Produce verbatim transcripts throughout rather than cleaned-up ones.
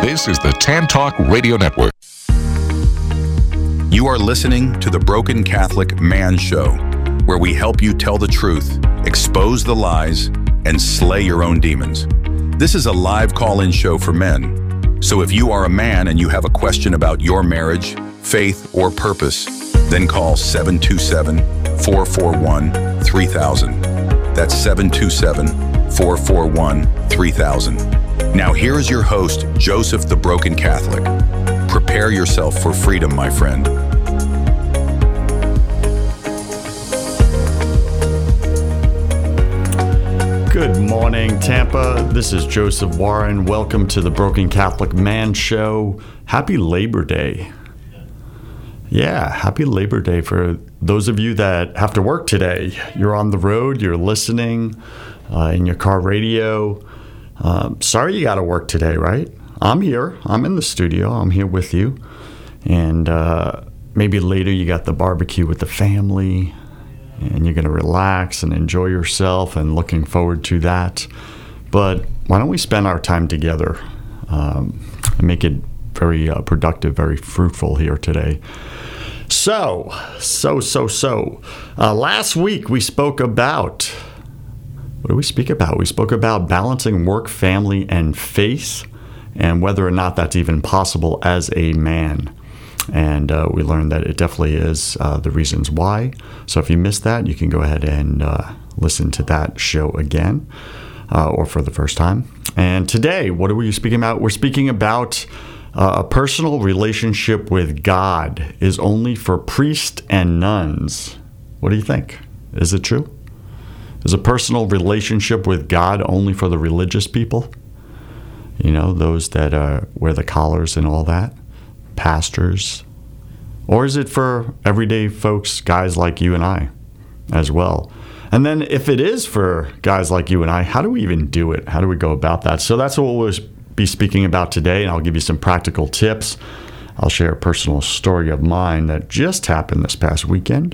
This is the Tan Talk Radio Network. You are listening to the Broken Catholic Man Show, where we help you tell the truth, expose the lies, and slay your own demons. This is a live call-in show for men. So if you are a man and you have a question about your marriage, faith, or purpose, then call seven two seven, four four one, three thousand. That's seven two seven, four four one, three thousand. Now here is your host, Joseph the Broken Catholic. Prepare yourself for freedom, my friend. Good morning, Tampa. This is Joseph Warren. Welcome to the Broken Catholic Man Show. Happy Labor Day. Yeah, happy Labor Day for those of you that have to work today. You're on the road, you're listening uh, in your car radio. Um, sorry you got to work today, right? I'm here. I'm in the studio. I'm here with you. And uh, maybe later you got the barbecue with the family and you're going to relax and enjoy yourself and looking forward to that. But why don't we spend our time together um, and make it very uh, productive, very fruitful here today. So, so, so, so, uh, last week we spoke about, what did we speak about? We spoke about balancing work, family, and faith, and whether or not that's even possible as a man. And uh, we learned that it definitely is, uh, the reasons why. So if you missed that, you can go ahead and uh, listen to that show again, uh, or for the first time. And today, what are we speaking about? We're speaking about uh, a personal relationship with God is only for priests and nuns. What do you think? Is it true? Is a personal relationship with God only for the religious people? You know, those that uh, wear the collars and all that? Pastors? Or is it for everyday folks, guys like you and I as well? And then if it is for guys like you and I, how do we even do it? How do we go about that? So that's what we'll be speaking about today, and I'll give you some practical tips. I'll share a personal story of mine that just happened this past weekend.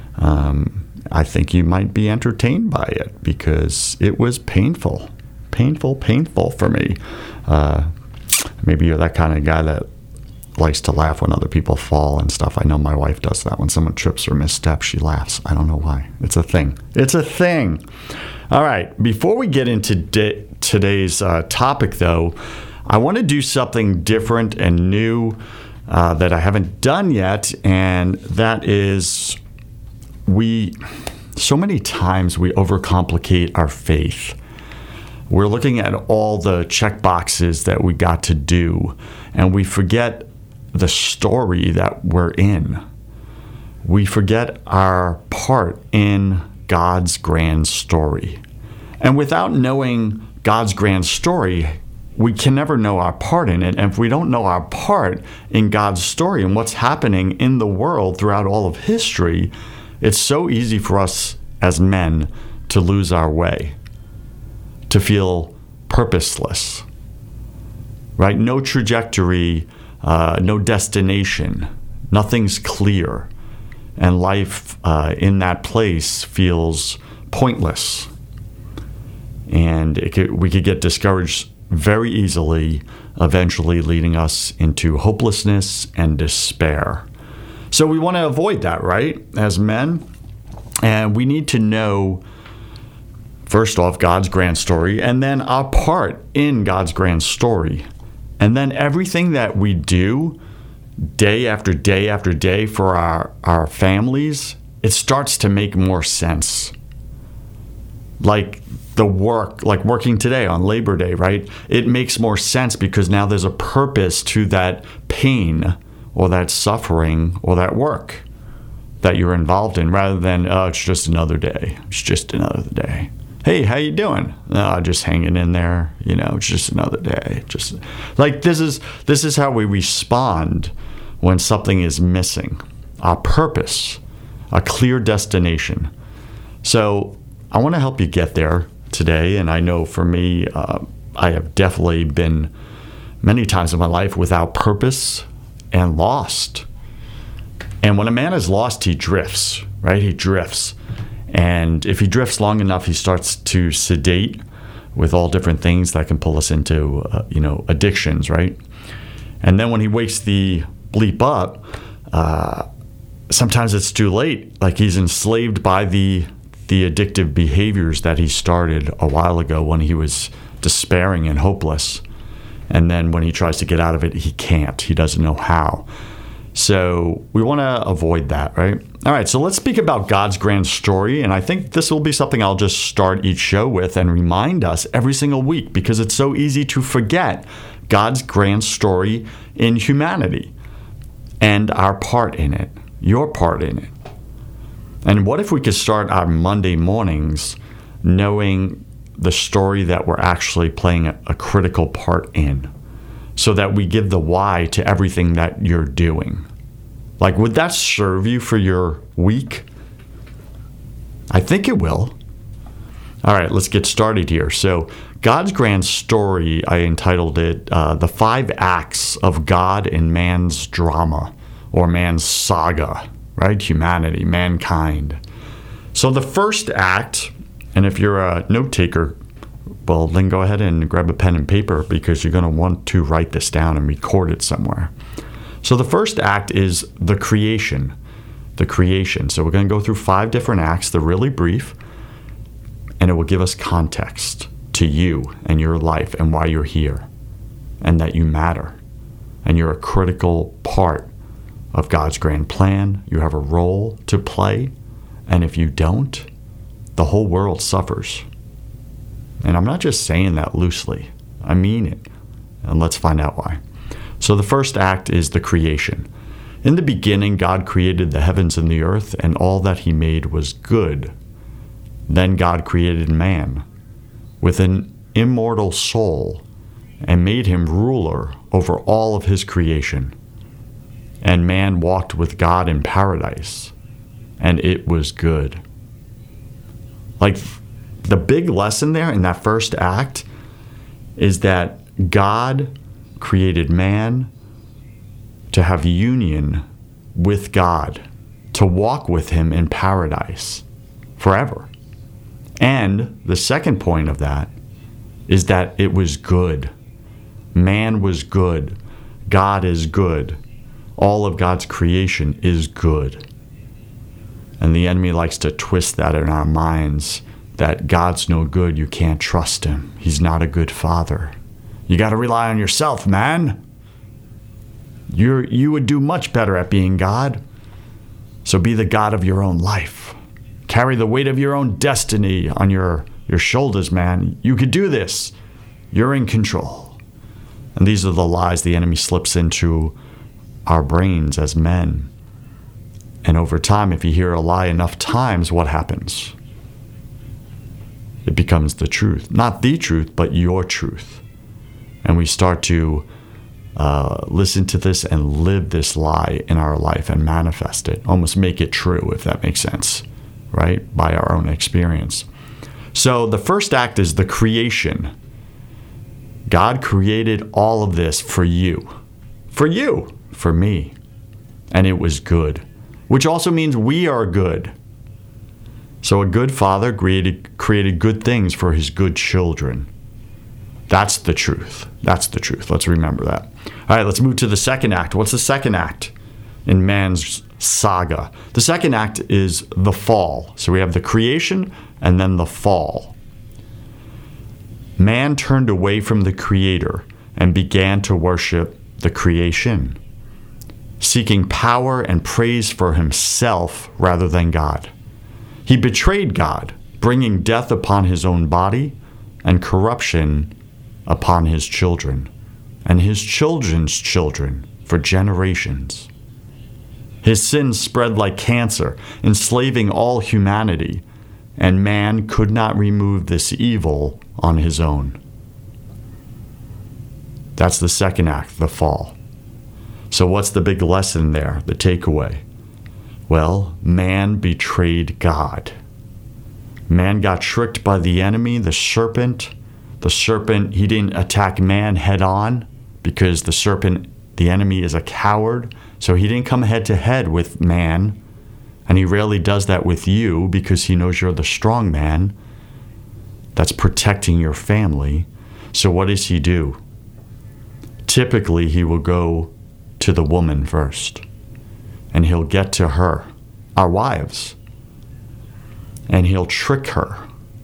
Um, I think you might be entertained by it because it was painful. Painful, painful for me. Uh, maybe you're that kind of guy that likes to laugh when other people fall and stuff. I know my wife does that. When someone trips or missteps, she laughs. I don't know why. It's a thing. It's a thing. All right. Before we get into di- today's uh, topic, though, I want to do something different and new uh, that I haven't done yet, and that is we, so many times we overcomplicate our faith. We're looking at all the check boxes that we got to do, and we forget the story that we're in. We forget our part in God's grand story. And without knowing God's grand story, we can never know our part in it. And if we don't know our part in God's story and what's happening in the world throughout all of history, it's so easy for us as men to lose our way, to feel purposeless, right? No trajectory, uh, no destination, nothing's clear. And life uh, in that place feels pointless. And it could, we could get discouraged very easily, eventually leading us into hopelessness and despair. So we want to avoid that, right, as men? And we need to know, first off, God's grand story, and then our part in God's grand story. And then everything that we do day after day after day for our, our families, it starts to make more sense. Like the work, like working today on Labor Day, right? It makes more sense because now there's a purpose to that pain or that suffering or that work that you're involved in, rather than, oh, it's just another day. It's just another day. Hey, how you doing? Oh, just hanging in there. You know, it's just another day. Just like this is this is how we respond when something is missing. Our purpose, a clear destination. So I want to help you get there today. And I know for me, uh, I have definitely been many times in my life without purpose and lost. And when a man is lost, he drifts, right? He drifts. And if he drifts long enough, he starts to sedate with all different things that can pull us into, uh, you know, addictions, right? And then when he wakes the bleep up, uh, sometimes it's too late. Like he's enslaved by the the addictive behaviors that he started a while ago when he was despairing and hopeless. And then when he tries to get out of it, he can't. He doesn't know how. So we want to avoid that, right? All right, so let's speak about God's grand story. And I think this will be something I'll just start each show with and remind us every single week, because it's so easy to forget God's grand story in humanity and our part in it, your part in it. And what if we could start our Monday mornings knowing the story that we're actually playing a, a critical part in, so that we give the why to everything that you're doing? Like, would that serve you for your week? I think it will. All right, let's get started here. So God's grand story, I entitled it uh, The Five Acts of God in Man's Drama, or Man's Saga, right? Humanity, mankind. So the first act, and if you're a note taker, well, then go ahead and grab a pen and paper, because you're going to want to write this down and record it somewhere. So the first act is the creation. The creation. So we're going to go through five different acts. They're really brief, and it will give us context to you and your life and why you're here, and that you matter, and you're a critical part of God's grand plan. You have a role to play, and if you don't, the whole world suffers. And I'm not just saying that loosely. I mean it. And let's find out why. So the first act is the creation. In the beginning, God created the heavens and the earth, and all that he made was good. Then God created man with an immortal soul and made him ruler over all of his creation. And man walked with God in paradise, and it was good. Like, the big lesson there in that first act is that God created man to have union with God, to walk with him in paradise forever. And the second point of that is that it was good. Man was good. God is good. All of God's creation is good. And the enemy likes to twist that in our minds, that God's no good, you can't trust him. He's not a good father. You got to rely on yourself, man. You're, you would do much better at being God. So be the God of your own life. Carry the weight of your own destiny on your, your shoulders, man. You could do this. You're in control. And these are the lies the enemy slips into our brains as men. And over time, if you hear a lie enough times, what happens? It becomes the truth. Not the truth, but your truth. And we start to uh, listen to this and live this lie in our life and manifest it. Almost make it true, if that makes sense, right? By our own experience. So the first act is the creation. God created all of this for you. For you. For me. And it was good. Which also means we are good. So a good father created, created good things for his good children. That's the truth. That's the truth. Let's remember that. All right, let's move to the second act. What's the second act in man's saga? The second act is the fall. So we have the creation and then the fall. Man turned away from the Creator and began to worship the creation, seeking power and praise for himself rather than God. He betrayed God, bringing death upon his own body and corruption upon his children and his children's children for generations. His sins spread like cancer, enslaving all humanity, and man could not remove this evil on his own. That's the second act, the fall. So what's the big lesson there, the takeaway? Well, man betrayed God. Man got tricked by the enemy, the serpent. The serpent, he didn't attack man head on because the serpent, the enemy, is a coward. So he didn't come head to head with man. And he rarely does that with you because he knows you're the strong man. that's protecting your family. So what does he do? Typically, he will go to the woman first, and he'll get to her, our wives, and he'll trick her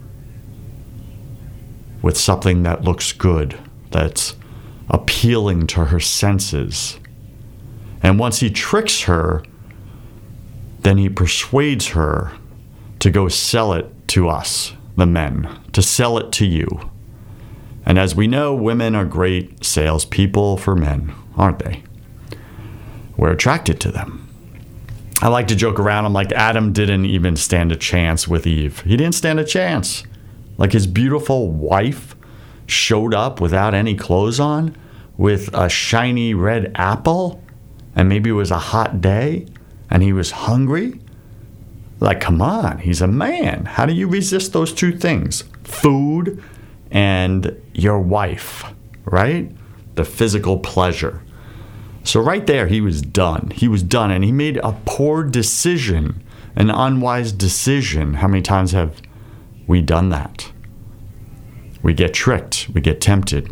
with something that looks good, that's appealing to her senses. And once he tricks her, then he persuades her to go sell it to us, the men, to sell it to you. And as we know, women are great salespeople for men, aren't they? We're attracted to them. I like to joke around. I'm like, Adam didn't even stand a chance with Eve. He didn't stand a chance. Like, his beautiful wife showed up without any clothes on with a shiny red apple, and maybe it was a hot day and he was hungry. Like, come on, he's a man. How do you resist those two things? Food and your wife, right? The physical pleasure. So right there, he was done. He was done, and he made a poor decision, an unwise decision. How many times have we done that? We get tricked. We get tempted.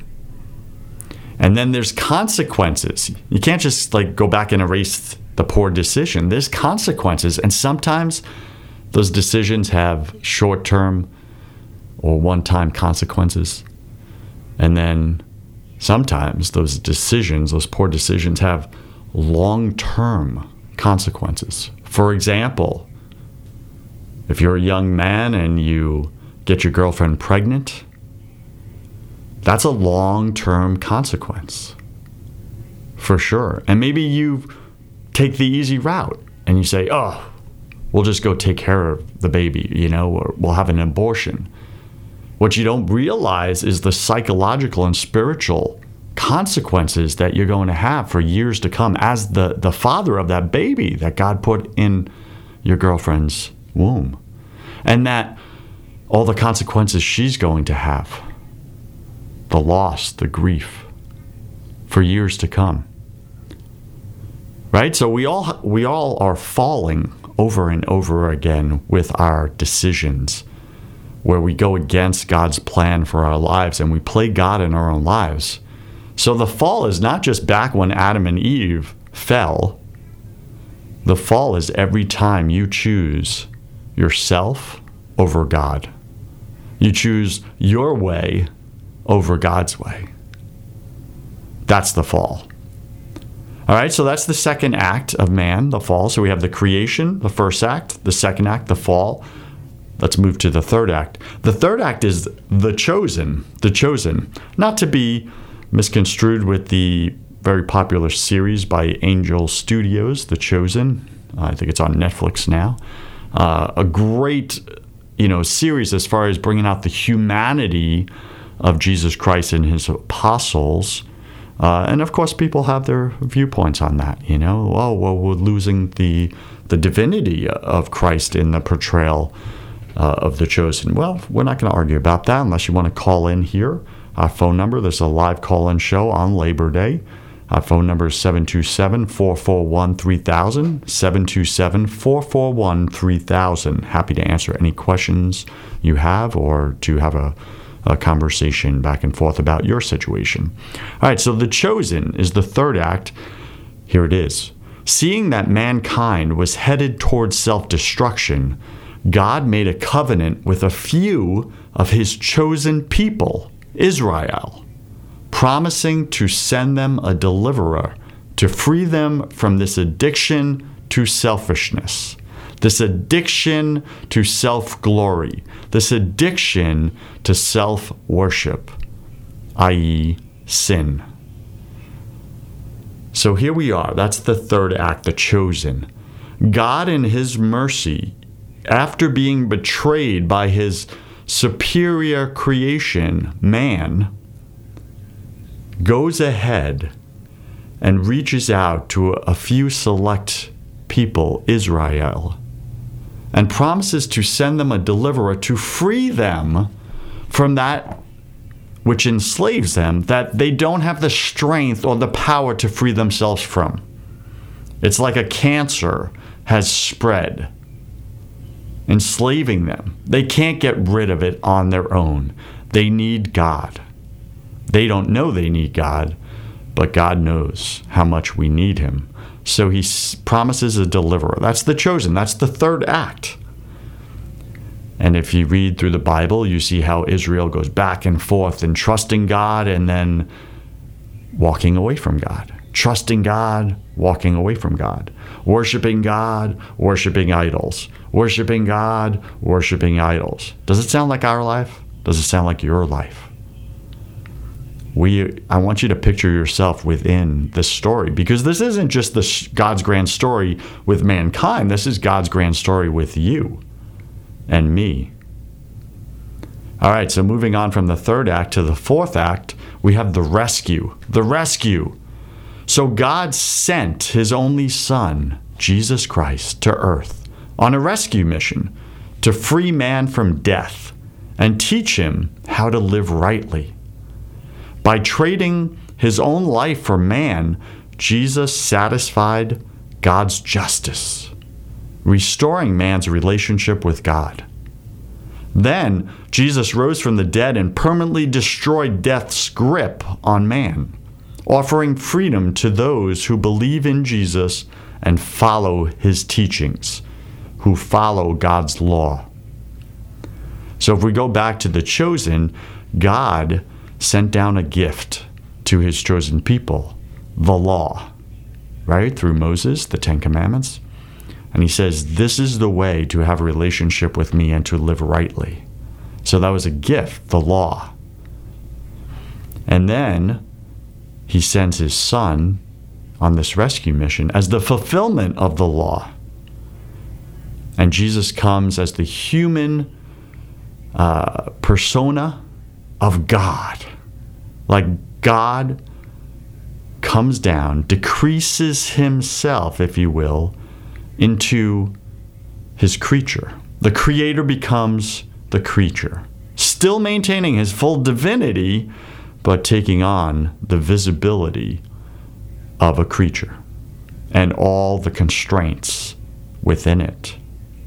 And then there's consequences. You can't just like go back and erase the poor decision. There's consequences. And sometimes those decisions have short-term or one-time consequences. And then sometimes those decisions, those poor decisions, have long-term consequences. For example, if you're a young man and you get your girlfriend pregnant, that's a long-term consequence, for sure. And maybe you take the easy route and you say, oh, we'll just go take care of the baby, you know, or we'll have an abortion. What you don't realize is the psychological and spiritual consequences that you're going to have for years to come as the, the father of that baby that God put in your girlfriend's womb. And that all the consequences she's going to have, the loss, the grief, for years to come. Right? So we all we all are falling over and over again with our decisions, where we go against God's plan for our lives and we play God in our own lives. So the fall is not just back when Adam and Eve fell. The fall is every time you choose yourself over God. You choose your way over God's way. That's the fall. All right, so that's the second act of man, the fall. So we have the creation, the first act, the second act, the fall. Let's move to the third act. The third act is the chosen, the chosen. Not to be misconstrued with the very popular series by Angel Studios, The Chosen. Uh, I think it's on Netflix now. Uh, a great, you know, series as far as bringing out the humanity of Jesus Christ and his apostles. Uh, and of course, people have their viewpoints on that, you know. Oh, well, we're losing the the divinity of Christ in the portrayal uh, of the chosen. Well, we're not going to argue about that unless you want to call in here. Our phone number, there's a live call-in show on Labor Day. Our phone number is seven two seven, four four one, three thousand, seven two seven, four four one, three thousand. Happy to answer any questions you have or to have a a conversation back and forth about your situation. All right, so the chosen is the third act. Here it is. Seeing that mankind was headed towards self-destruction, God made a covenant with a few of his chosen people, Israel, promising to send them a deliverer to free them from this addiction to selfishness, this addiction to self-glory, this addiction to self-worship, that is sin. So here we are. That's the third act, the chosen. God in his mercy, after being betrayed by his superior creation, man, goes ahead and reaches out to a few select people, Israel, and promises to send them a deliverer to free them from that which enslaves them, that they don't have the strength or the power to free themselves from. It's like a cancer has spread. enslaving them. They can't get rid of it on their own. They need God. They don't know they need God, but God knows how much we need him. So he promises a deliverer. That's the chosen. That's the third act. And if you read through the Bible, you see how Israel goes back and forth in trusting God and then walking away from God. Trusting God, walking away from God. Worshiping God, worshiping idols. Worshiping God, worshiping idols. Does it sound like our life? Does it sound like your life? We, I want you to picture yourself within this story, because this isn't just the God's grand story with mankind. This is God's grand story with you and me. All right, so moving on from the third act to the fourth act, we have the rescue. The rescue. So God sent his only Son, Jesus Christ, to earth on a rescue mission to free man from death and teach him how to live rightly. By trading his own life for man, Jesus satisfied God's justice, restoring man's relationship with God. Then Jesus rose from the dead and permanently destroyed death's grip on man, offering freedom to those who believe in Jesus and follow his teachings, who follow God's law. So if we go back to the chosen, God sent down a gift to his chosen people, the law, right? Through Moses, the Ten Commandments. And he says, this is the way to have a relationship with me and to live rightly. So that was a gift, the law. And then he sends his Son on this rescue mission as the fulfillment of the law. And Jesus comes as the human uh, persona of God. Like God comes down, decreases himself, if you will, into his creature. The creator becomes the creature, still maintaining his full divinity, but taking on the visibility of a creature and all the constraints within it.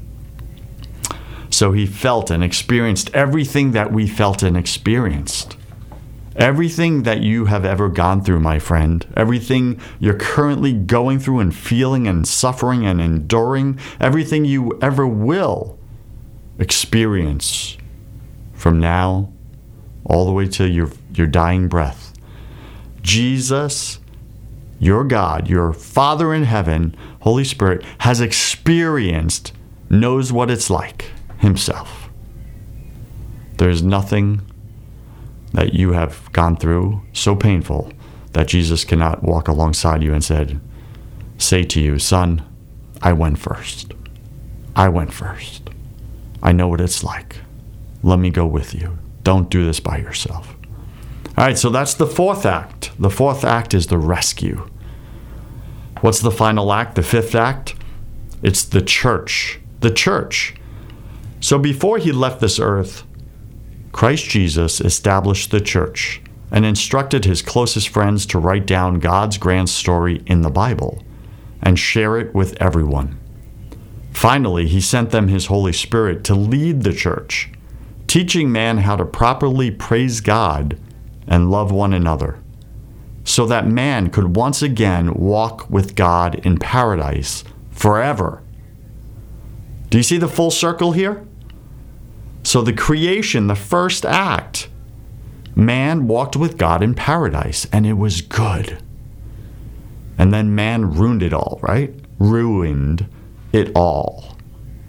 So he felt and experienced everything that we felt and experienced. Everything that you have ever gone through, my friend, everything you're currently going through and feeling and suffering and enduring, everything you ever will experience from now all the way to your, your dying breath. Jesus, your God, your Father in heaven, Holy Spirit, has experienced, knows what it's like himself. There's nothing that you have gone through so painful that Jesus cannot walk alongside you and said, say to you, son, I went first. I went first. I know what it's like. Let me go with you. Don't do this by yourself. All right, so that's the fourth act. The fourth act is the rescue. What's the final act, the fifth act? It's the church. The church. So before he left this earth, Christ Jesus established the church and instructed his closest friends to write down God's grand story in the Bible and share it with everyone. Finally, he sent them his Holy Spirit to lead the church, teaching man how to properly praise God and love one another, so that man could once again walk with God in paradise forever. Do you see the full circle here? So the creation, the first act, man walked with God in paradise, and it was good. And then man ruined it all, right? Ruined it all.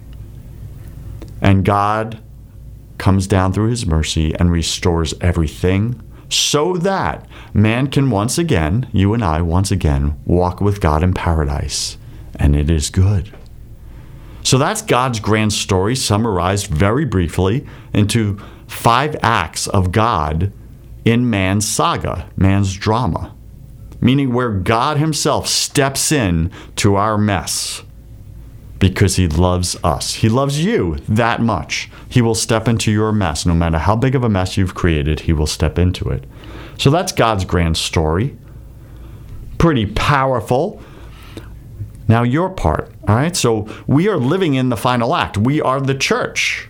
And God comes down through his mercy and restores everything so that man can once again, you and I once again, walk with God in paradise. And it is good. So that's God's grand story summarized very briefly into five acts of God in man's saga, man's drama, meaning where God himself steps in to our mess because he loves us. He loves you that much. He will step into your mess. No matter how big of a mess you've created, he will step into it. So that's God's grand story. Pretty powerful. Now your part, all right? So we are living in the final act. We are the church.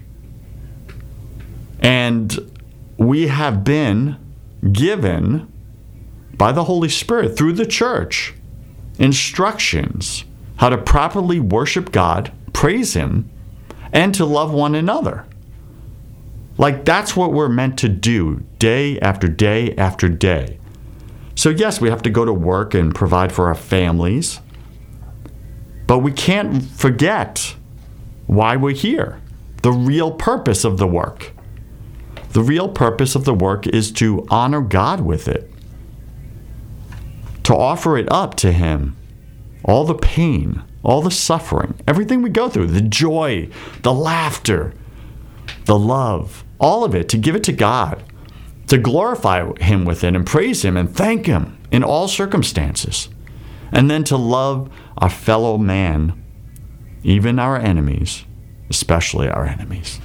And we have been given by the Holy Spirit through the church instructions how to properly worship God, praise Him, and to love one another. Like, that's what we're meant to do day after day after day. So yes, we have to go to work and provide for our families, but we can't forget why we're here, the real purpose of the work. The real purpose of the work is to honor God with it, to offer it up to Him. All the pain, all the suffering, everything we go through, the joy, the laughter, the love, all of it, to give it to God, to glorify Him with it and praise Him and thank Him in all circumstances. And then to love our fellow man, even our enemies, especially our enemies.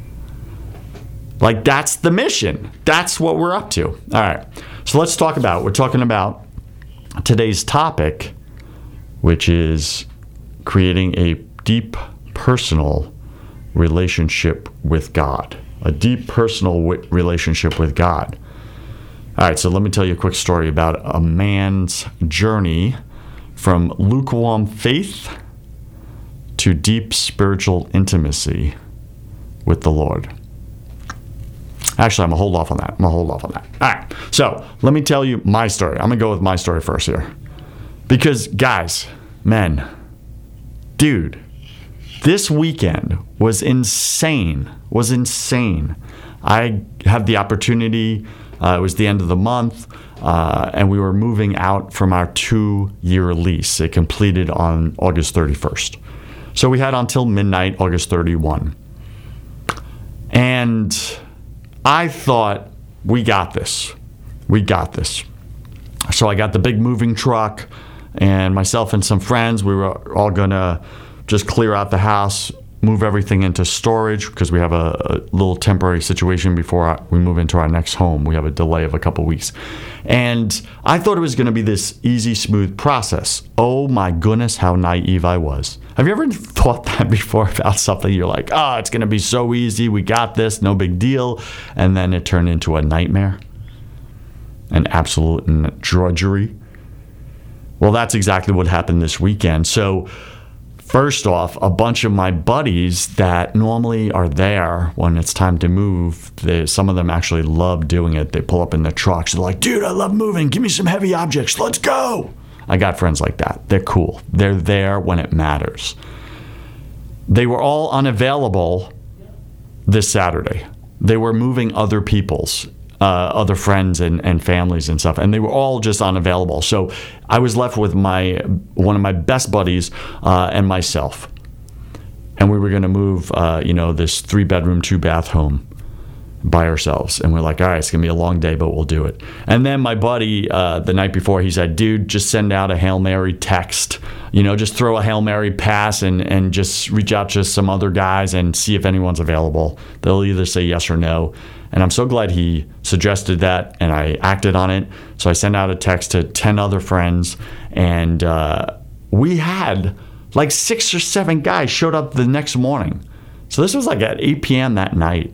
Like, that's the mission. That's what we're up to. All right. So let's talk about, we're talking about today's topic, which is creating a deep personal relationship with God. A deep personal w- relationship with God. All right, so let me tell you a quick story about a man's journey from lukewarm faith to deep spiritual intimacy with the Lord. Actually, I'm going to hold off on that. I'm going to hold off on that. All right, so let me tell you my story. I'm going to go with my story first here. Because, guys, men, dude, this weekend was insane, was insane. I had the opportunity, uh, it was the end of the month, uh, and we were moving out from our two-year lease. It completed on August thirty-first. So we had until midnight, August thirty-first. And I thought, we got this. We got this. So I got the big moving truck, and myself and some friends, we were all going to just clear out the house, move everything into storage, because we have a, a little temporary situation before we move into our next home. We have a delay of a couple weeks. And I thought it was going to be this easy, smooth process. Oh my goodness, how naive I was. Have you ever thought that before about something? You're like, oh, it's going to be so easy. We got this, no big deal. And then it turned into a nightmare, an absolute drudgery. Well, that's exactly what happened this weekend. So first off, a bunch of my buddies that normally are there when it's time to move, they, some of them actually love doing it. They pull up in the trucks. They're like, dude, I love moving. Give me some heavy objects. Let's go. I got friends like that. They're cool. They're there when it matters. They were all unavailable this Saturday. They were moving other people's. Uh, other friends and, and families and stuff, and they were all just unavailable. So I was left with my one of my best buddies uh, and myself, and we were going to move, uh, you know, this three bedroom, two bath home by ourselves. And we're like, all right, it's gonna be a long day, but we'll do it. And then my buddy, uh, the night before, he said, dude, just send out a Hail Mary text. You know, just throw a Hail Mary pass and, and just reach out to some other guys and see if anyone's available. They'll either say yes or no. And I'm so glad he suggested that, and I acted on it. So I sent out a text to ten other friends, and uh, we had like six or seven guys showed up the next morning. So this was like at eight p.m. that night.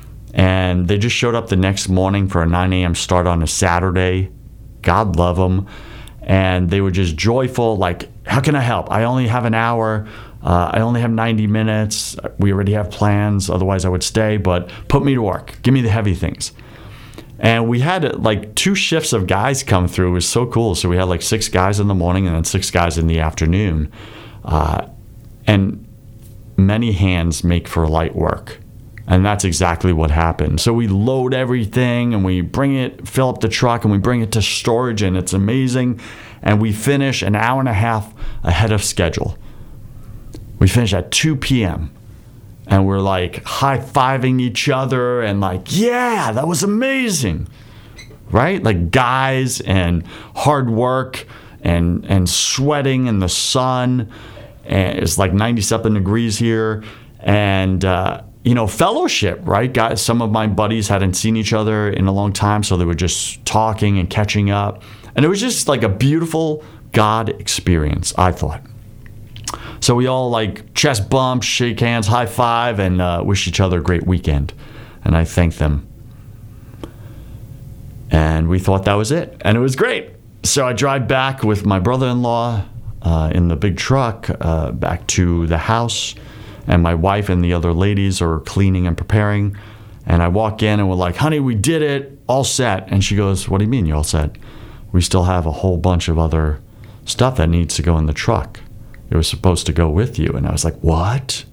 And they just showed up the next morning for a nine a.m. start on a Saturday. God love them. And they were just joyful, like, how can I help? I only have an hour. Uh, I only have ninety minutes. We already have plans. Otherwise, I would stay. But put me to work. Give me the heavy things. And we had like two shifts of guys come through. It was so cool. So we had like six guys in the morning and then six guys in the afternoon. Uh, and many hands make for light work. And that's exactly what happened. So we load everything and we bring it, fill up the truck, and we bring it to storage, and it's amazing. And we finish an hour and a half ahead of schedule. We finish at two p.m. and we're like high-fiving each other and like, yeah, that was amazing. Right? Like guys and hard work and and sweating in the sun. And it's like ninety-something degrees here. And, uh, you know, fellowship, right? Guys, some of my buddies hadn't seen each other in a long time, so they were just talking and catching up. And it was just like a beautiful God experience, I thought. So we all like chest bump, shake hands, high five, and uh, wish each other a great weekend. And I thanked them. And we thought that was it. And it was great. So I drive back with my brother-in-law uh, in the big truck uh, back to the house. And my wife and the other ladies are cleaning and preparing. And I walk in and we're like, honey, we did it. All set. And she goes, what do you mean you're all set? We still have a whole bunch of other stuff that needs to go in the truck. It was supposed to go with you. And I was like, what?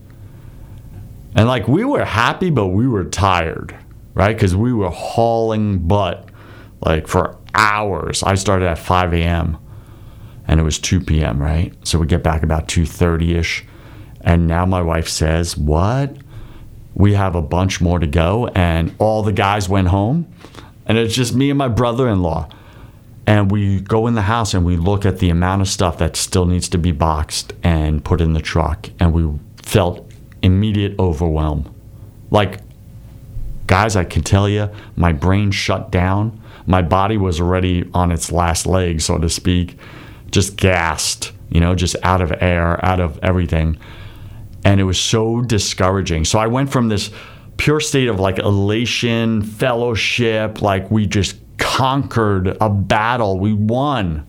And like, we were happy, but we were tired, right? Because we were hauling butt like for hours. I started at five a.m. and it was two p.m., right? So we get back about two thirty-ish. And now my wife says, what? We have a bunch more to go. And all the guys went home. And it's just me and my brother-in-law. And we go in the house and we look at the amount of stuff that still needs to be boxed and put in the truck. And we felt immediate overwhelm. Like, guys, I can tell you, my brain shut down. My body was already on its last leg, so to speak, just gassed, you know, just out of air, out of everything. And it was so discouraging. So I went from this pure state of like elation, fellowship, like we just conquered a battle, we won,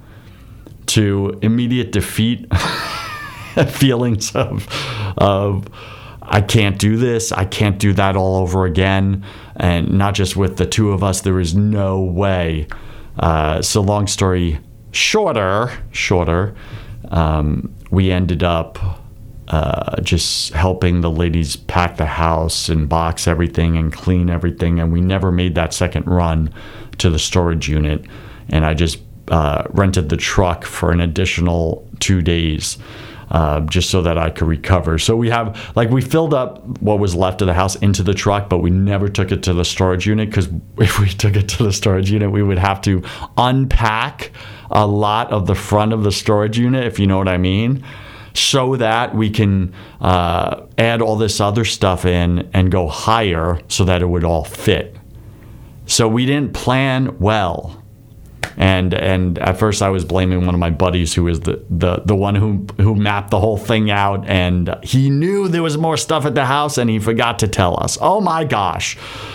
to immediate defeat, feelings of, of I can't do this, I can't do that all over again. And not just with the two of us, there is no way. Uh, so long story shorter, shorter, um, we ended up uh, just helping the ladies pack the house and box everything and clean everything. And we never made that second run to the storage unit. And I just uh, rented the truck for an additional two days. Uh, just so that I could recover. So we have, like, we filled up what was left of the house into the truck, but we never took it to the storage unit, because if we took it to the storage unit, we would have to unpack a lot of the front of the storage unit, if you know what I mean, so that we can uh, add all this other stuff in and go higher so that it would all fit. So we didn't plan well. And and at first I was blaming one of my buddies who was the, the, the one who who mapped the whole thing out, and he knew there was more stuff at the house and he forgot to tell us. Oh my gosh.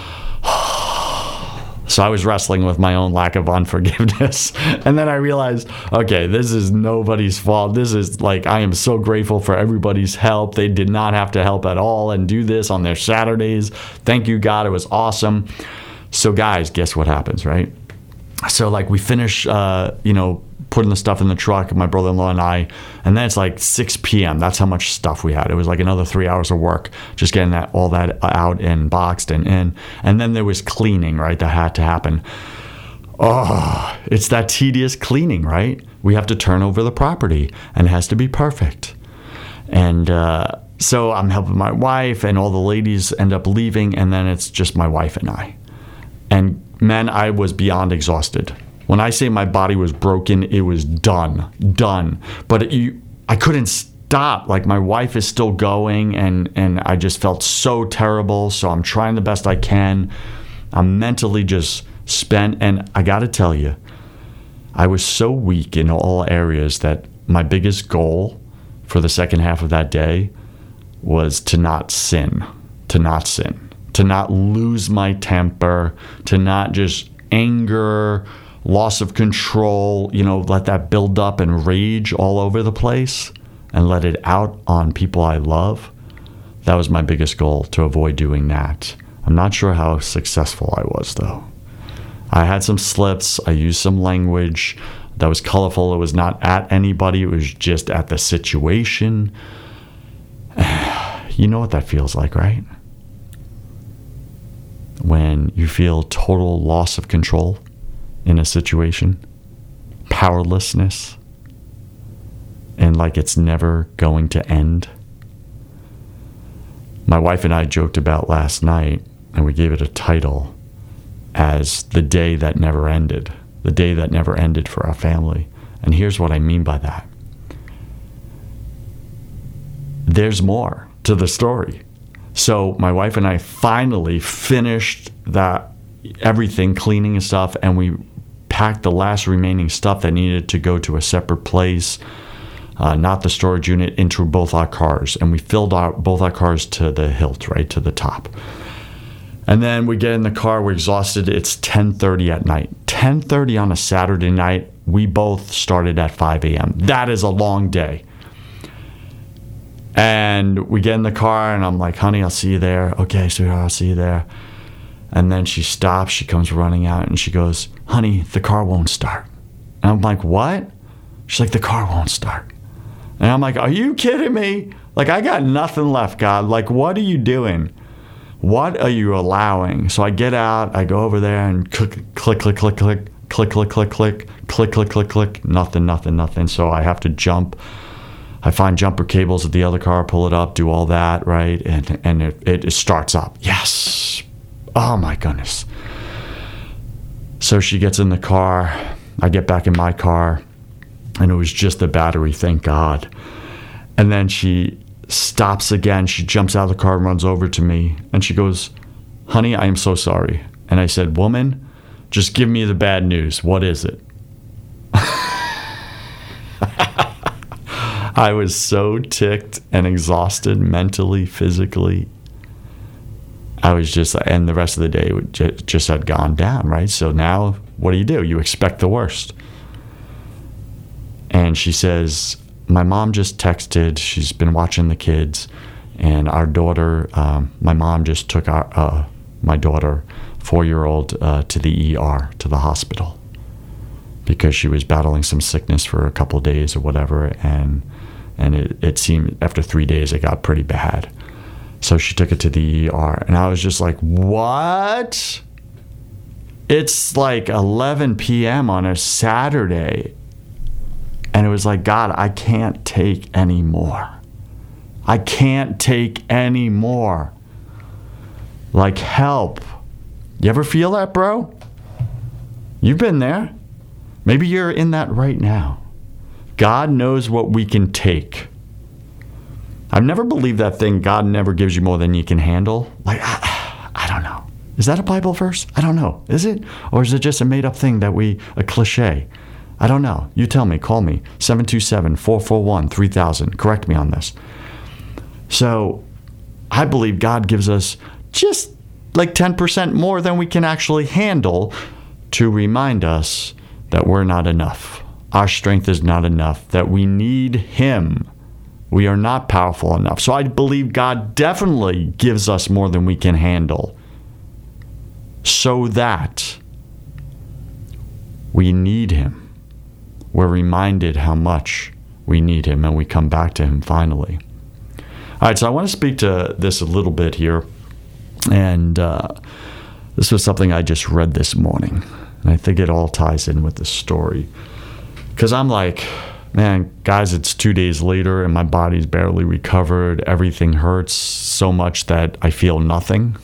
So I was wrestling with my own lack of unforgiveness. And then I realized, okay, this is nobody's fault. This is like, I am so grateful for everybody's help. They did not have to help at all and do this on their Saturdays. Thank you, God. It was awesome. So guys, guess what happens, right? So like we finish, uh, you know, putting the stuff in the truck, my brother-in-law and I, and then it's like six p.m. That's how much stuff we had. It was like another three hours of work, just getting that all that out and boxed and in. And then there was cleaning, right, that had to happen. Oh, it's that tedious cleaning, right? We have to turn over the property, and it has to be perfect. And uh, so I'm helping my wife, and all the ladies end up leaving, and then it's just my wife and I. And man, I was beyond exhausted. When I say my body was broken, it was done, done. But it, you, I couldn't stop. Like, my wife is still going, and, and I just felt so terrible. So I'm trying the best I can. I'm mentally just spent. And I got to tell you, I was so weak in all areas that my biggest goal for the second half of that day was to not sin, to not sin. To not lose my temper, to not just anger, loss of control, you know, let that build up and rage all over the place and let it out on people I love. That was my biggest goal, to avoid doing that. I'm not sure how successful I was, though. I had some slips. I used some language that was colorful. It was not at anybody. It was just at the situation. You know what that feels like, right? When you feel total loss of control in a situation, powerlessness, and like it's never going to end. My wife and I joked about last night, and we gave it a title as The Day That Never Ended, the day that never ended for our family. And here's what I mean by that. There's more to the story. So my wife and I finally finished that everything, cleaning and stuff, and we packed the last remaining stuff that needed to go to a separate place. uh, not the storage unit, into both our cars. And we filled our, both our cars to the hilt, right, to the top. And then we get in the car, we're exhausted. It's ten thirty at night. ten thirty on a Saturday night. We both started at five a.m. That is a long day. And we get in the car, and I'm like, honey, I'll see you there. Okay, sweetheart, I'll see you there. And then she stops. She comes running out, and she goes, honey, the car won't start. And I'm like, what? She's like, the car won't start. And I'm like, are you kidding me? Like, I got nothing left, God. Like, what are you doing? What are you allowing? So I get out. I go over there and click, click, click, click, click, click, click, click, click, click, click, click, click. Nothing, nothing, nothing. So I have to jump. I find jumper cables at the other car, pull it up, do all that, right? And and it, it starts up. Yes. Oh, my goodness. So she gets in the car. I get back in my car, and it was just the battery, thank God. And then she stops again. She jumps out of the car and runs over to me, and she goes, honey, I am so sorry. And I said, woman, just give me the bad news. What is it? I was so ticked and exhausted mentally, physically. I was just, and the rest of the day just had gone down, right? So now, what do you do? You expect the worst. And she says, my mom just texted. She's been watching the kids, and our daughter, um, my mom just took our uh, my daughter, four-year-old, uh, to the E R, to the hospital, because she was battling some sickness for a couple of days or whatever, and and it, it seemed after three days it got pretty bad. So she took it to the E R, and I was just like, what? It's like eleven p.m. on a Saturday. And it was like, God, I can't take any more. I can't take any more. Like, help. You ever feel that, bro? You've been there. Maybe you're in that right now. God knows what we can take. I've never believed that thing, God never gives you more than you can handle. Like, I, I don't know. Is that a Bible verse? I don't know. Is it? Or is it just a made-up thing that we, a cliche? I don't know. You tell me. Call me. seven two seven, four four one, three thousand. Correct me on this. So I believe God gives us just like ten percent more than we can actually handle to remind us that we're not enough. Our strength is not enough, that we need Him. We are not powerful enough. So I believe God definitely gives us more than we can handle, so that we need Him. We're reminded how much we need Him, and we come back to Him finally. All right, so I want to speak to this a little bit here. And uh, this was something I just read this morning. And I think it all ties in with the story. Because I'm like, man, guys, it's two days later, and my body's barely recovered. Everything hurts so much that I feel nothing.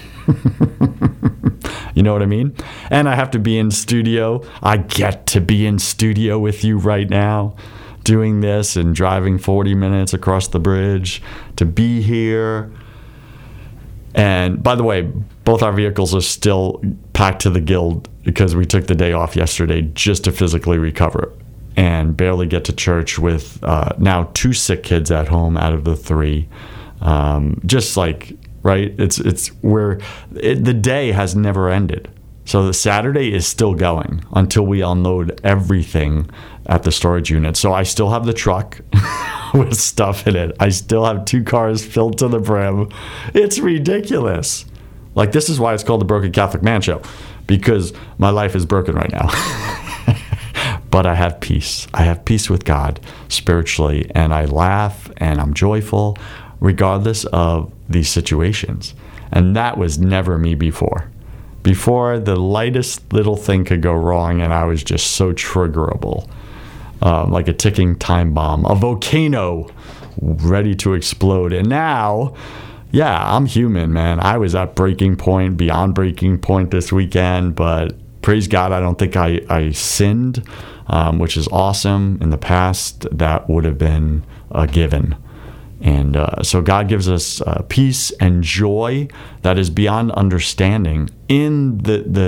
You know what I mean? And I have to be in studio. I get to be in studio with you right now, doing this and driving forty minutes across the bridge to be here. And by the way, both our vehicles are still packed to the gill because we took the day off yesterday just to physically recover and barely get to church with uh, now two sick kids at home out of the three. Um, just like... Right? It's it's where it, the day has never ended. So the Saturday is still going until we unload everything at the storage unit. So I still have the truck with stuff in it. I still have two cars filled to the brim. It's ridiculous. Like, this is why it's called the Broken Catholic Man Show, because my life is broken right now. But I have peace. I have peace with God spiritually, and I laugh and I'm joyful regardless of these situations. And that was never me before. Before, the lightest little thing could go wrong, and I was just so triggerable, um, like a ticking time bomb, a volcano ready to explode. And now, yeah, I'm human, man. I was at breaking point, beyond breaking point this weekend, but praise God, I don't think I, I sinned, um, which is awesome. In the past, that would have been a given. And uh, so God gives us uh, peace and joy that is beyond understanding in the the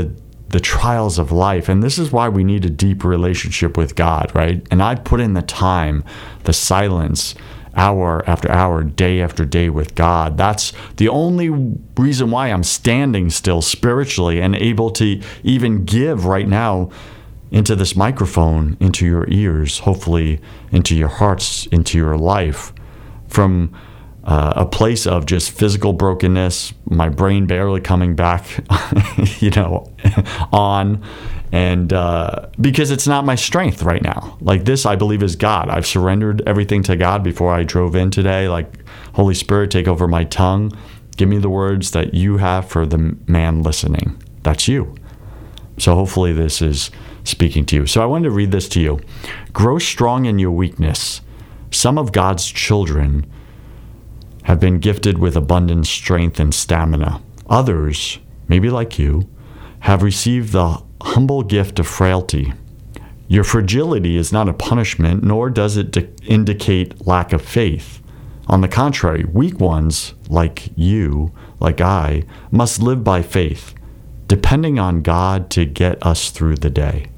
the trials of life. And this is why we need a deep relationship with God, right? And I put in the time, the silence, hour after hour, day after day with God. That's the only reason why I'm standing still spiritually and able to even give right now into this microphone, into your ears, hopefully into your hearts, into your life, from uh, a place of just physical brokenness, my brain barely coming back, you know, on, and uh, because it's not my strength right now. Like this, I believe, is God. I've surrendered everything to God before I drove in today. Like, Holy Spirit, take over my tongue. Give me the words that you have for the man listening. That's you. So hopefully this is speaking to you. So I wanted to read this to you. Grow strong in your weakness. Some of God's children have been gifted with abundant strength and stamina. Others, maybe like you, have received the humble gift of frailty. Your fragility is not a punishment, nor does it de- indicate lack of faith. On the contrary, weak ones, like you, like I, must live by faith, depending on God to get us through the day.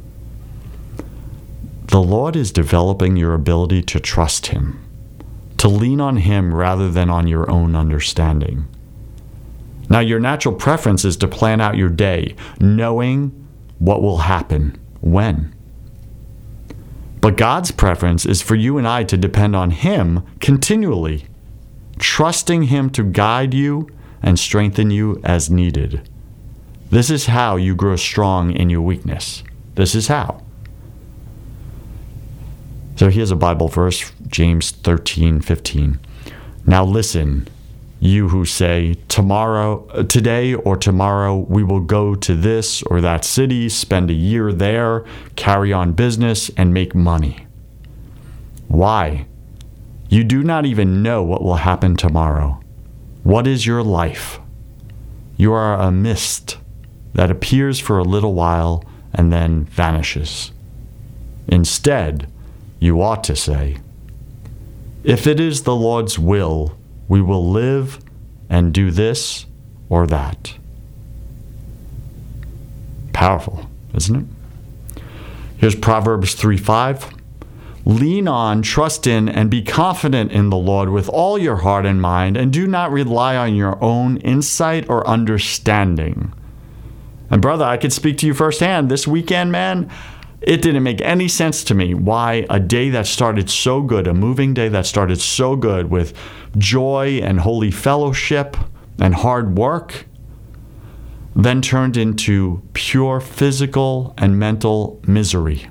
The Lord is developing your ability to trust Him, to lean on Him rather than on your own understanding. Now, your natural preference is to plan out your day, knowing what will happen when. But God's preference is for you and I to depend on Him continually, trusting Him to guide you and strengthen you as needed. This is how you grow strong in your weakness. This is how. So here's a Bible verse, James thirteen fifteen. Now listen, you who say, tomorrow, today or tomorrow, we will go to this or that city, spend a year there, carry on business, and make money. Why? You do not even know what will happen tomorrow. What is your life? You are a mist that appears for a little while and then vanishes. Instead, you ought to say, if it is the Lord's will, we will live and do this or that. Powerful, isn't it? Here's Proverbs three five. Lean on, trust in, and be confident in the Lord with all your heart and mind, and do not rely on your own insight or understanding. And brother, I could speak to you firsthand. This weekend, man, it didn't make any sense to me why a day that started so good, a moving day that started so good with joy and holy fellowship and hard work, then turned into pure physical and mental misery.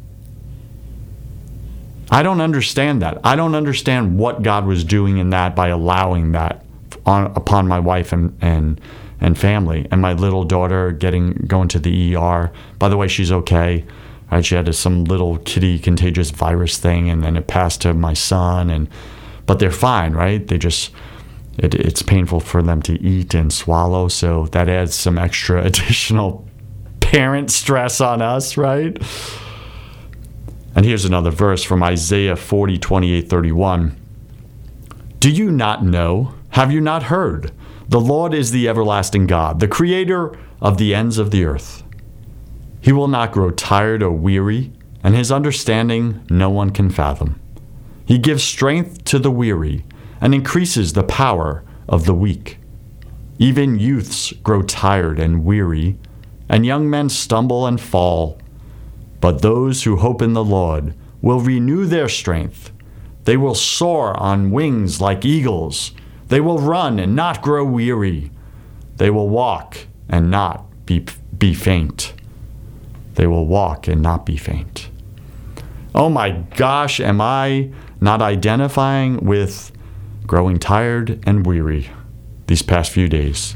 I don't understand that. I don't understand what God was doing in that by allowing that on, upon my wife and, and and family, and my little daughter getting going to the E R. By the way, she's okay. Right, she had some little kitty contagious virus thing, and then it passed to my son, and but they're fine, right? They just it, it's painful for them to eat and swallow, so that adds some extra additional parent stress on us, right? And here's another verse from Isaiah forty, twenty-eight, thirty-one. Do you not know? Have you not heard? The Lord is the everlasting God, the creator of the ends of the earth. He will not grow tired or weary, and his understanding no one can fathom. He gives strength to the weary and increases the power of the weak. Even youths grow tired and weary, and young men stumble and fall. But those who hope in the Lord will renew their strength. They will soar on wings like eagles. They will run and not grow weary. They will walk and not be, be faint. They will walk and not be faint. Oh my gosh, am I not identifying with growing tired and weary these past few days?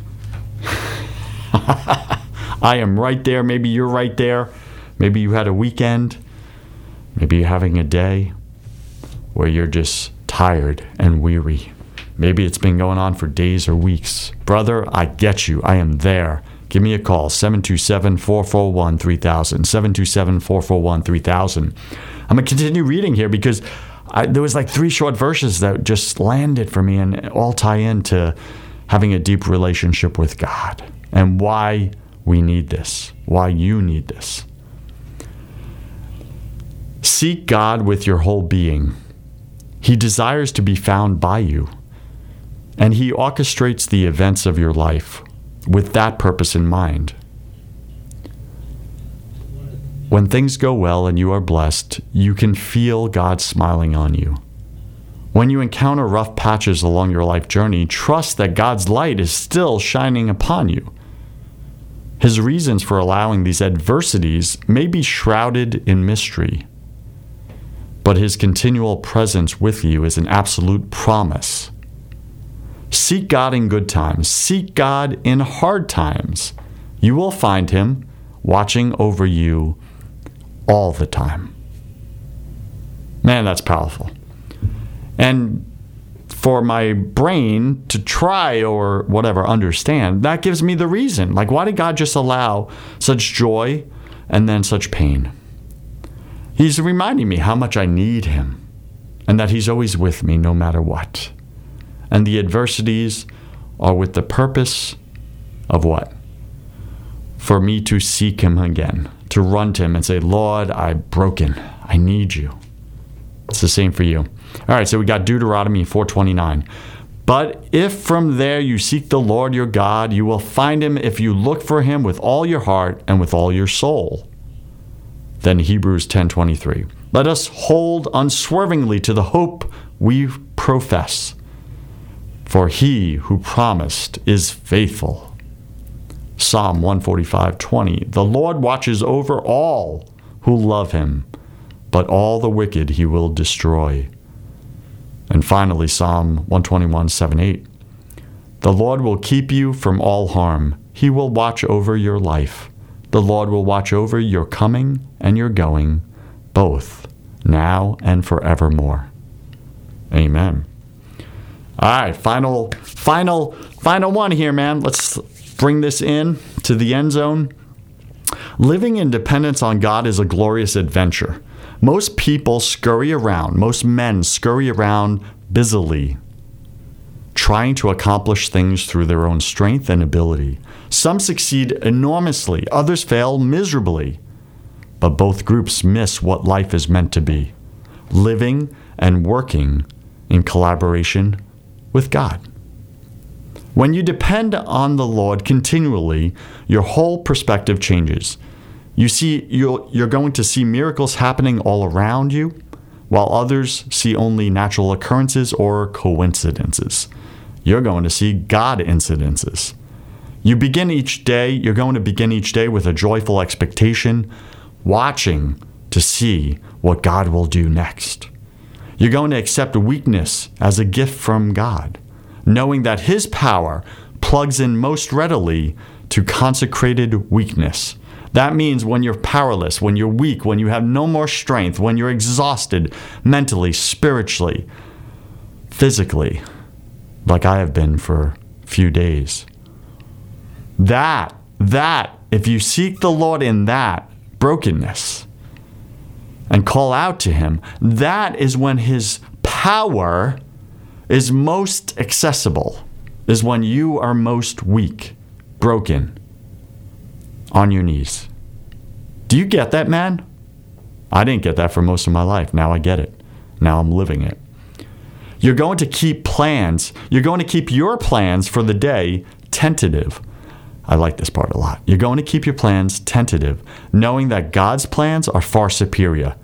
I am right there. Maybe you're right there. Maybe you had a weekend. Maybe you're having a day where you're just tired and weary. Maybe it's been going on for days or weeks. Brother, I get you. I am there. Give me a call, seven two seven, four four one, three thousand, seven two seven, four four one, three thousand. I'm going to continue reading here because I, there was like three short verses that just landed for me and all tie into having a deep relationship with God and why we need this, why you need this. Seek God with your whole being. He desires to be found by you, and He orchestrates the events of your life with that purpose in mind. When things go well and you are blessed, you can feel God smiling on you. When you encounter rough patches along your life journey, trust that God's light is still shining upon you. His reasons for allowing these adversities may be shrouded in mystery, but His continual presence with you is an absolute promise. Seek God in good times. Seek God in hard times. You will find Him watching over you all the time. Man, that's powerful. And for my brain to try or whatever understand, that gives me the reason. Like, why did God just allow such joy and then such pain? He's reminding me how much I need Him and that He's always with me no matter what. And the adversities are with the purpose of what? For me to seek Him again, to run to Him and say, Lord, I'm broken. I need you. It's the same for you. All right, so we got Deuteronomy four twenty-nine. But if from there you seek the Lord your God, you will find Him if you look for Him with all your heart and with all your soul. Then Hebrews ten twenty-three. Let us hold unswervingly to the hope we profess, for He who promised is faithful. Psalm one forty-five twenty. The Lord watches over all who love Him, but all the wicked He will destroy. And finally, Psalm one twenty-one seven eight. The Lord will keep you from all harm. He will watch over your life. The Lord will watch over your coming and your going, both now and forevermore. Amen. All right, final, final, final one here, man. Let's bring this in to the end zone. Living in dependence on God is a glorious adventure. Most people scurry around, most men scurry around busily, trying to accomplish things through their own strength and ability. Some succeed enormously, others fail miserably. But both groups miss what life is meant to be, living and working in collaboration with God. When you depend on the Lord continually, your whole perspective changes. You see, you're, you're going to see miracles happening all around you, while others see only natural occurrences or coincidences. You're going to see God incidences. You begin each day, you're going to begin each day with a joyful expectation, watching to see what God will do next. You're going to accept weakness as a gift from God, knowing that His power plugs in most readily to consecrated weakness. That means when you're powerless, when you're weak, when you have no more strength, when you're exhausted mentally, spiritually, physically, like I have been for a few days. That, that, if you seek the Lord in that brokenness and call out to Him, that is when His power is most accessible, is when you are most weak, broken, on your knees. Do you get that, man? I didn't get that for most of my life. Now I get it. Now I'm living it. You're going to keep plans. You're going to keep your plans for the day tentative. I like this part a lot. You're going to keep your plans tentative, knowing that God's plans are far superior.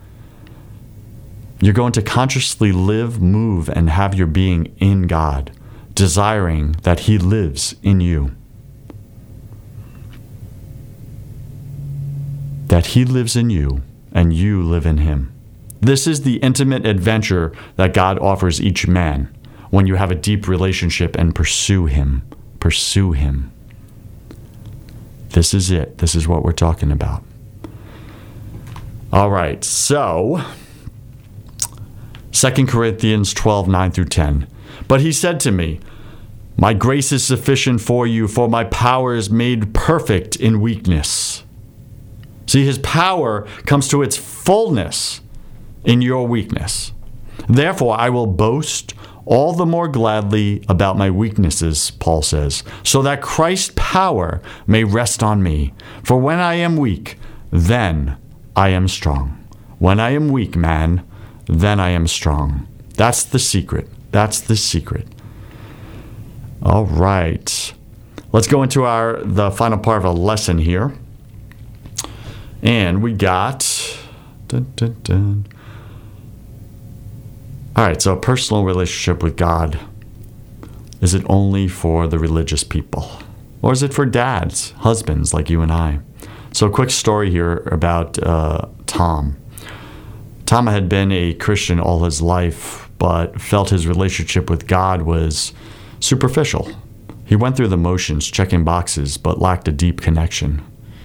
You're going to consciously live, move, and have your being in God, desiring that He lives in you. That He lives in you and you live in Him. This is the intimate adventure that God offers each man when you have a deep relationship and pursue Him. Pursue Him. This is it. This is what we're talking about. All right, so Second Corinthians twelve, nine through ten. But He said to me, my grace is sufficient for you, for my power is made perfect in weakness. See, His power comes to its fullness in your weakness. Therefore, I will boast all the more gladly about my weaknesses, Paul says, so that Christ's power may rest on me. For when I am weak, then I am strong. When I am weak, man, then I am strong. That's the secret. That's the secret. All right. Let's go into our the final part of our lesson here. And we got... Dun, dun, dun. All right, so a personal relationship with God. Is it only for the religious people? Or is it for dads, husbands like you and I? So a quick story here about uh, Tom. Tom had been a Christian all his life, but felt his relationship with God was superficial. He went through the motions, checking boxes, but lacked a deep connection.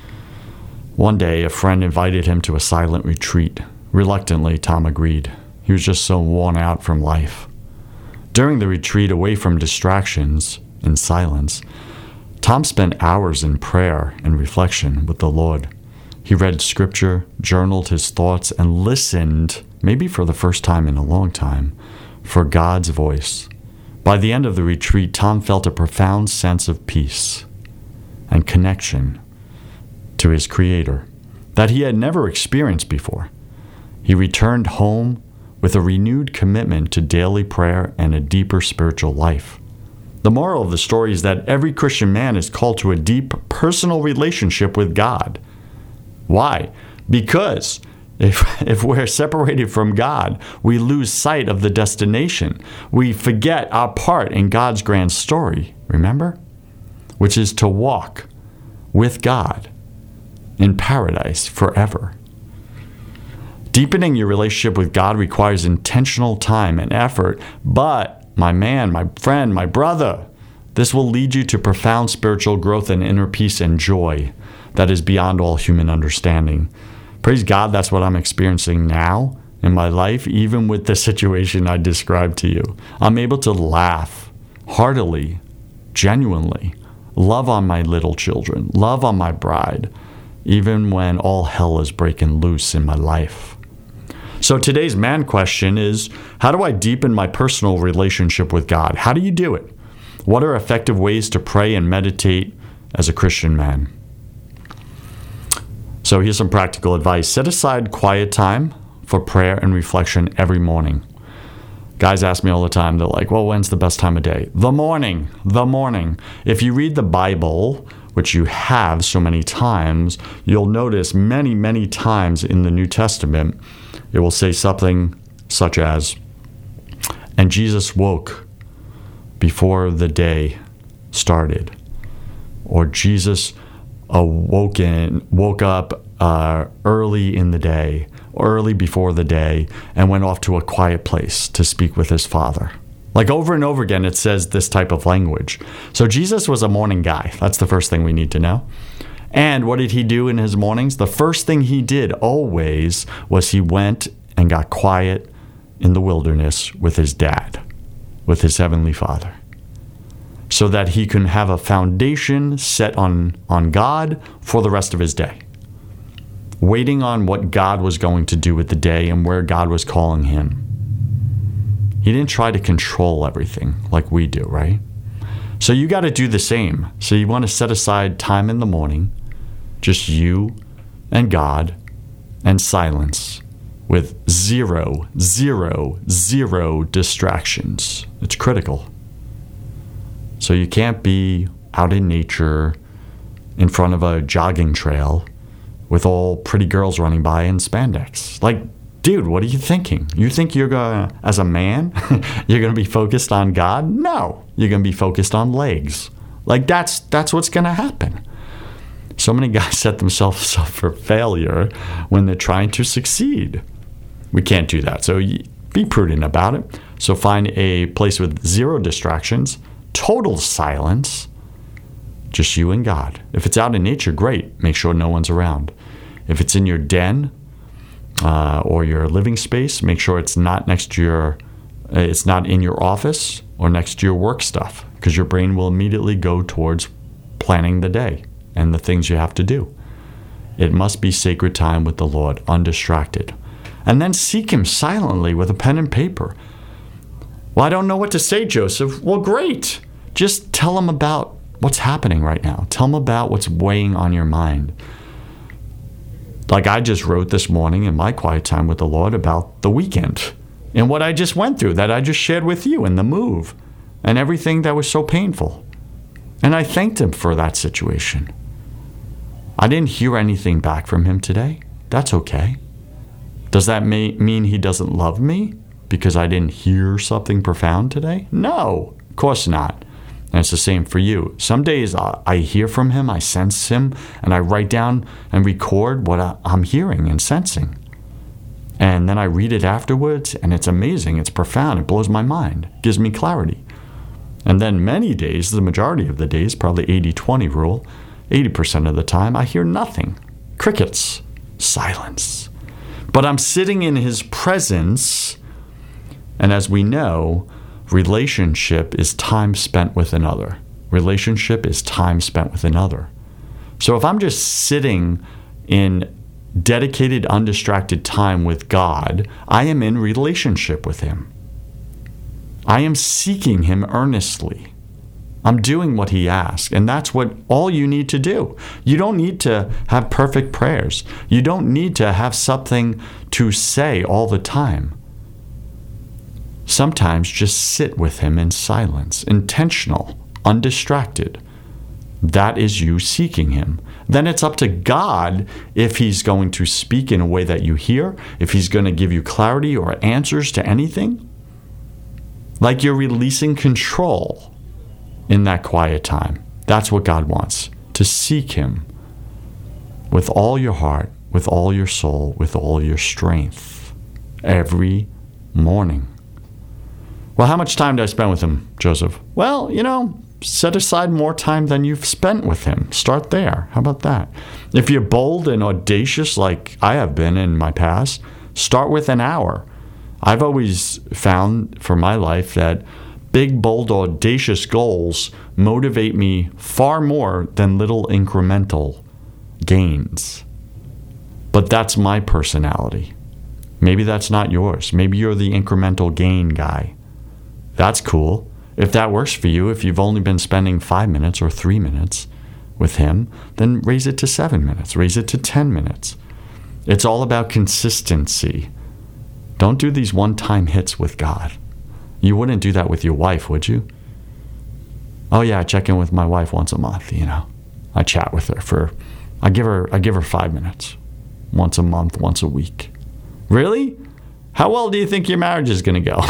One day, a friend invited him to a silent retreat. Reluctantly, Tom agreed. He was just so worn out from life. During the retreat, away from distractions, in silence, Tom spent hours in prayer and reflection with the Lord. He read scripture, journaled his thoughts, and listened, maybe for the first time in a long time, for God's voice. By the end of the retreat, Tom felt a profound sense of peace and connection to his Creator that he had never experienced before. He returned home with a renewed commitment to daily prayer and a deeper spiritual life. The moral of the story is that every Christian man is called to a deep personal relationship with God. Why? Because if, if we're separated from God, we lose sight of the destination. We forget our part in God's grand story, remember? Which is to walk with God in paradise forever. Deepening your relationship with God requires intentional time and effort, but my man, my friend, my brother, this will lead you to profound spiritual growth and inner peace and joy that is beyond all human understanding. Praise God, that's what I'm experiencing now in my life, even with the situation I described to you. I'm able to laugh heartily, genuinely, love on my little children, love on my bride, even when all hell is breaking loose in my life. So today's man question is, how do I deepen my personal relationship with God? How do you do it? What are effective ways to pray and meditate as a Christian man? So here's some practical advice. Set aside quiet time for prayer and reflection every morning. Guys ask me all the time, they're like, well, when's the best time of day? The morning, the morning. If you read the Bible, which you have so many times, you'll notice many, many times in the New Testament, it will say something such as, and Jesus woke before the day started. Or Jesus awoke in, woke up uh, early in the day, early before the day, and went off to a quiet place to speak with his Father. Like over and over again, it says this type of language. So Jesus was a morning guy. That's the first thing we need to know. And what did he do in his mornings? The first thing he did always was he went and got quiet in the wilderness with his dad, with his heavenly Father, so that he can have a foundation set on, on God for the rest of his day, waiting on what God was going to do with the day and where God was calling him. He didn't try to control everything like we do, right? So you got to do the same. So you want to set aside time in the morning, just you and God and silence with zero, zero, zero distractions. It's critical. So you can't be out in nature in front of a jogging trail with all pretty girls running by in spandex. Like, dude, what are you thinking? You think you're going to, as a man, you're going to be focused on God? No, you're going to be focused on legs. Like, that's that's what's going to happen. So many guys set themselves up for failure when they're trying to succeed. We can't do that. So be prudent about it. So find a place with zero distractions, total silence, just you and God. If it's out in nature, great. Make sure no one's around. If it's in your den uh, or your living space, make sure it's not next to your, uh, it's not in your office or next to your work stuff, because your brain will immediately go towards planning the day and the things you have to do. It must be sacred time with the Lord, undistracted. And then seek him silently with a pen and paper. Well, I don't know what to say, Joseph. Well, great. Just tell him about what's happening right now. Tell him about what's weighing on your mind. Like I just wrote this morning in my quiet time with the Lord about the weekend and what I just went through that I just shared with you and the move and everything that was so painful. And I thanked him for that situation. I didn't hear anything back from him today. That's okay. Does that may, mean he doesn't love me because I didn't hear something profound today? No, of course not. And it's the same for you. Some days I, I hear from him, I sense him, and I write down and record what I, I'm hearing and sensing. And then I read it afterwards, and it's amazing. It's profound. It blows my mind. It gives me clarity. And then many days, the majority of the days, probably eighty twenty rule, eighty percent of the time, I hear nothing. Crickets. Silence. But I'm sitting in his presence, and as we know, relationship is time spent with another. Relationship is time spent with another. So if I'm just sitting in dedicated, undistracted time with God, I am in relationship with him. I am seeking him earnestly. I'm doing what he asks, and that's what all you need to do. You don't need to have perfect prayers. You don't need to have something to say all the time. Sometimes just sit with him in silence, intentional, undistracted. That is you seeking him. Then it's up to God if he's going to speak in a way that you hear, if he's going to give you clarity or answers to anything. Like you're releasing control in that quiet time. That's what God wants, to seek him with all your heart, with all your soul, with all your strength, every morning. Well, how much time did I spend with him, Joseph? Well, you know, set aside more time than you've spent with him. Start there. How about that? If you're bold and audacious like I have been in my past, start with an hour. I've always found for my life that big, bold, audacious goals motivate me far more than little incremental gains. But that's my personality. Maybe that's not yours. Maybe you're the incremental gain guy. That's cool. If that works for you, if you've only been spending five minutes or three minutes with him, then raise it to seven minutes, raise it to ten minutes. It's all about consistency. Don't do these one-time hits with God. You wouldn't do that with your wife, would you? Oh yeah, I check in with my wife once a month, you know. I chat with her for, I give her, I give her five minutes. Once a month, once a week. Really? How well do you think your marriage is going to go?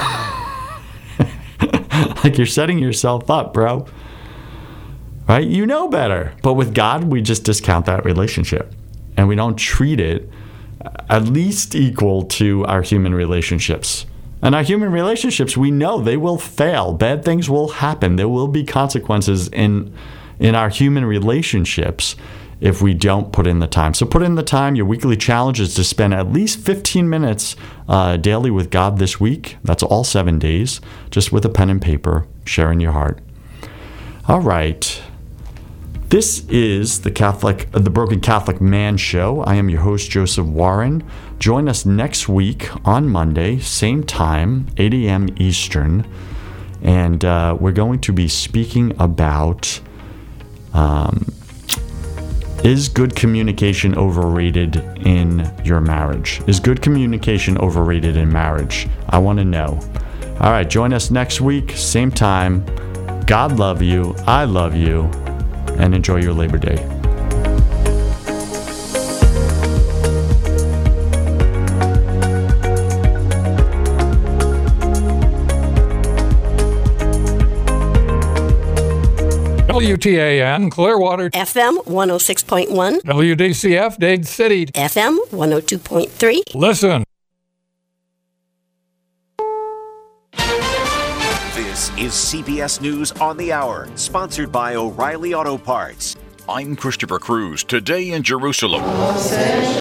Like you're setting yourself up, bro. Right? You know better. But with God, we just discount that relationship. And we don't treat it at least equal to our human relationships. And our human relationships, we know they will fail. Bad things will happen. There will be consequences in in our human relationships if we don't put in the time. So put in the time. Your weekly challenge is to spend at least fifteen minutes uh, daily with God this week. That's all seven days, just with a pen and paper, sharing your heart. All right. This is the Catholic, the Broken Catholic Man Show. I am your host, Joseph Warren. Join us next week on Monday, same time, eight a.m. Eastern. And uh, we're going to be speaking about... Um, Is good communication overrated in your marriage? Is good communication overrated in marriage? I want to know. All right, join us next week, same time. God love you, I love you, and enjoy your Labor Day. W T A N, Clearwater. F M one oh six point one. W D C F, Dade City. F M one oh two point three. Listen. This is C B S News on the Hour, sponsored by O'Reilly Auto Parts. I'm Christopher Cruz. Today in Jerusalem.